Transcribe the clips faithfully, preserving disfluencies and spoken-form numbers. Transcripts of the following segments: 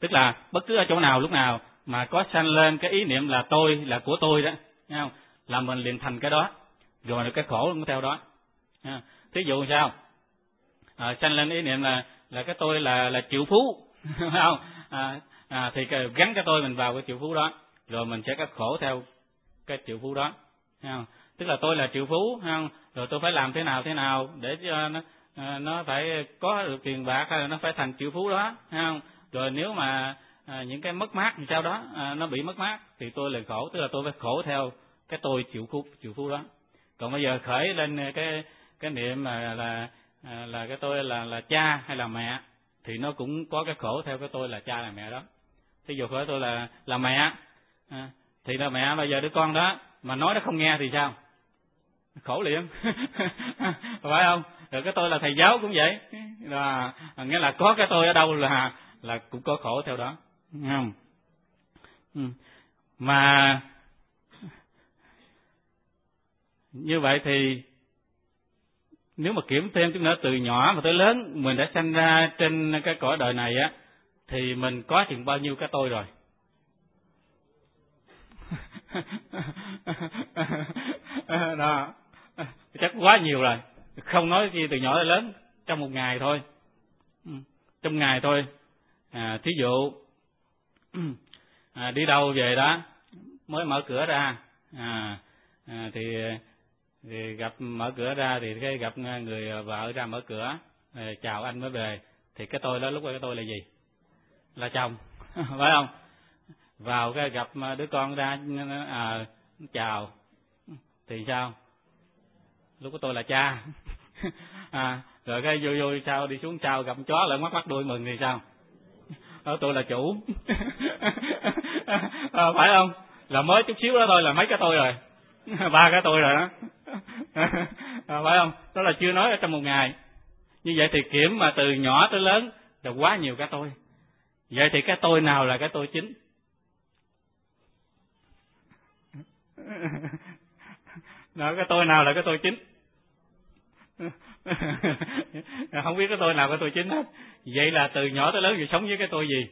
Tức là bất cứ ở chỗ nào lúc nào mà có sanh lên cái ý niệm là tôi, là của tôi đó, thấy không? Là mình liền thành cái đó, rồi cái khổ cũng theo đó. Thí dụ sao? À, sanh lên ý niệm là là cái tôi là là triệu phú, phải không? À, à, thì cái, gắn cái tôi mình vào cái triệu phú đó, rồi mình sẽ có khổ theo cái triệu phú đó, thấy không? Tức là tôi là triệu phú, thấy không? Rồi tôi phải làm thế nào thế nào để cho nó à, nó phải có được tiền bạc, hay là nó phải thành triệu phú đó, thấy không? Rồi nếu mà à, những cái mất mát thì sau đó à, nó bị mất mát thì tôi là khổ, tức là tôi phải khổ theo cái tôi triệu phú triệu phú đó. Còn bây giờ khởi lên cái cái niệm mà là à, là cái tôi là là cha hay là mẹ thì nó cũng có cái khổ theo cái tôi là cha là mẹ đó. Thí dụ khởi tôi là là mẹ à, thì là mẹ bây giờ đứa con đó mà nói nó không nghe thì sao? Khổ liền. Phải không? Rồi cái tôi là thầy giáo cũng vậy, là nghĩa là có cái tôi ở đâu là là cũng có khổ theo đó, không? Mà như vậy thì nếu mà kiểm thêm chút nữa, từ nhỏ mà tới lớn mình đã sanh ra trên cái cõi đời này á, thì mình có chừng bao nhiêu cái tôi rồi? Đó, chắc quá nhiều rồi. Không nói chi từ nhỏ tới lớn, trong một ngày thôi. Trong ngày thôi. À, thí dụ à, đi đâu về đó, mới mở cửa ra, à, à, thì thì gặp mở cửa ra thì cái gặp người vợ ra mở cửa, rồi chào anh mới về, thì cái tôi đó lúc đó cái tôi là gì? Là chồng, phải không? Vào cái gặp đứa con ra à, chào thì sao? Lúc đó tôi là cha. À, rồi cái vô vô sao đi xuống chào gặp chó lại mắt mắt đuôi mừng thì sao? Đó, tôi là chủ. À, phải không? Là mới chút xíu đó thôi là mấy cái tôi rồi, ba cái tôi rồi đó. À, phải không? Đó là chưa nói ở trong một ngày. Như vậy thì kiểm mà từ nhỏ tới lớn là quá nhiều cái tôi. Vậy thì cái tôi nào là cái tôi chính? Đó, cái tôi nào là cái tôi chính? Không biết cái tôi nào cái tôi chính hết. Vậy là từ nhỏ tới lớn thì sống với cái tôi gì?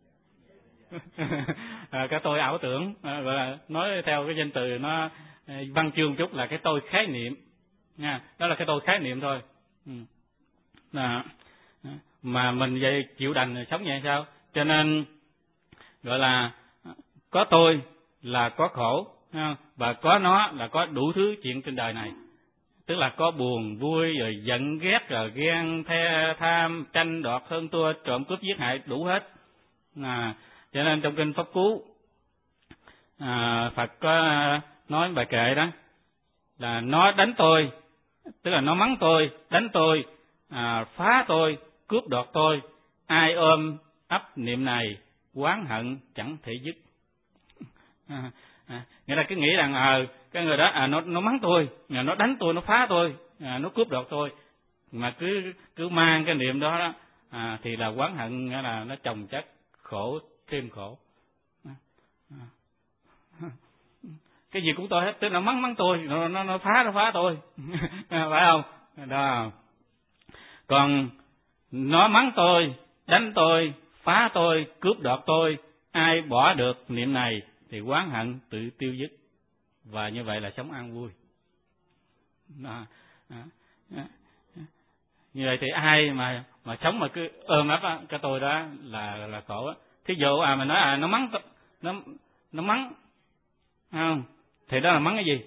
À, cái tôi ảo tưởng, à, và nói theo cái danh từ nó văn chương chút là cái tôi khái niệm nha, đó là cái tôi khái niệm thôi. Ừ. À, mà mình vậy chịu đành sống vậy sao? Cho nên gọi là có tôi là có khổ, và có nó là có đủ thứ chuyện trên đời này. Tức là có buồn vui, rồi giận ghét, rồi ghen the tham tranh đoạt hơn thua, trộm cướp giết hại, đủ hết. À, cho nên trong kinh Pháp Cú, à, Phật có nói bài kệ đó là nó đánh tôi, tức là nó mắng tôi, đánh tôi, à, phá tôi, cướp đoạt tôi, ai ôm ấp niệm này, oán hận chẳng thể dứt. À, à, nghĩa là cứ nghĩ rằng à, cái người đó à, nó nó mắng tôi, nó đánh tôi, nó phá tôi, à, nó cướp đoạt tôi, mà cứ cứ mang cái niệm đó, đó à, thì là oán hận, nghĩa là nó chồng chất khổ thêm khổ. À, à. Cái gì cũng tôi hết, tức nó mắng mắng tôi, nó nó, nó phá nó phá tôi, phải không? Đó. Còn nó mắng tôi, đánh tôi, phá tôi, cướp đoạt tôi, ai bỏ được niệm này thì oán hận tự tiêu dứt, và như vậy là sống an vui. Đó. Đó. Đó. Như vậy thì ai mà mà sống mà cứ ôm ấp á, cái tôi đó là là khổ á. Thí dụ à mà nói à nó mắng nó nó mắng không, thì đó là mắng cái gì?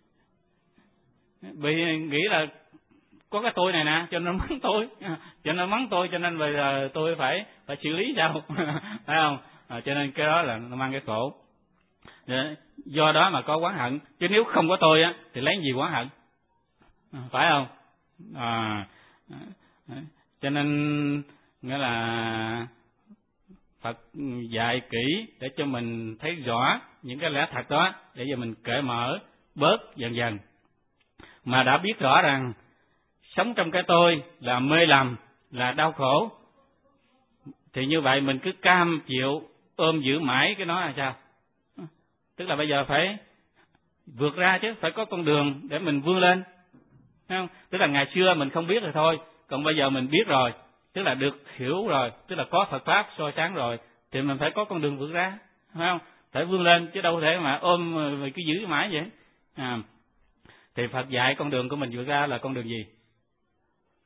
Bị nghĩ là có cái tôi này nè, cho nên mắng tôi, cho nên mắng tôi, cho nên bây giờ tôi phải phải xử lý sao? Phải không? À, cho nên cái đó là nó mang cái khổ. Do đó mà có oán hận, chứ nếu không có tôi á thì lấy gì oán hận? Phải không? À, cho nên nghĩa là Phật dạy kỹ để cho mình thấy rõ những cái lẽ thật đó, để cho mình cởi mở bớt dần dần. Mà đã biết rõ rằng sống trong cái tôi là mê lầm, là đau khổ, thì như vậy mình cứ cam chịu ôm giữ mãi cái nó là sao? Tức là bây giờ phải vượt ra chứ, phải có con đường để mình vươn lên. Thấy không? Tức là ngày xưa mình không biết rồi thôi, còn bây giờ mình biết rồi, tức là được hiểu rồi, tức là có Phật Pháp soi sáng rồi, thì mình phải có con đường vượt ra, phải không? Phải vươn lên chứ đâu thể mà ôm rồi cứ giữ mãi vậy. À, thì Phật dạy con đường của mình vượt ra là con đường gì?